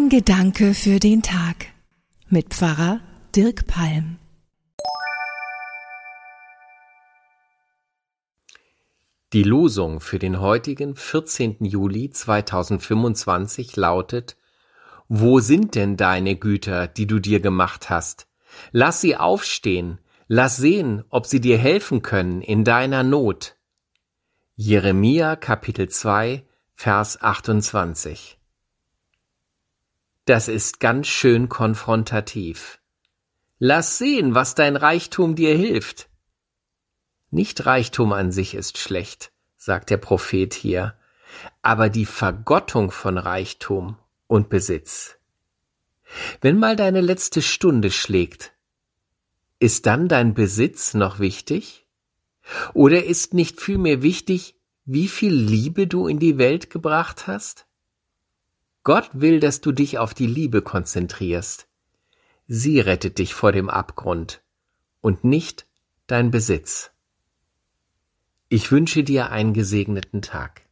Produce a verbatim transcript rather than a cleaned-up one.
Ein Gedanke für den Tag mit Pfarrer Dirk Palm. Die Losung für den heutigen vierzehnten Juli zweitausendfünfundzwanzig lautet: Wo sind denn deine Güter, die du dir gemacht hast? Lass sie aufstehen, lass sehen, ob sie dir helfen können in deiner Not. Jeremia Kapitel zwei, Vers achtundzwanzig. Das ist ganz schön konfrontativ. Lass sehen, was dein Reichtum dir hilft. Nicht Reichtum an sich ist schlecht, sagt der Prophet hier, aber die Vergottung von Reichtum und Besitz. Wenn mal deine letzte Stunde schlägt, ist dann dein Besitz noch wichtig? Oder ist nicht vielmehr wichtig, wie viel Liebe du in die Welt gebracht hast? Gott will, dass du dich auf die Liebe konzentrierst. Sie rettet dich vor dem Abgrund und nicht dein Besitz. Ich wünsche dir einen gesegneten Tag.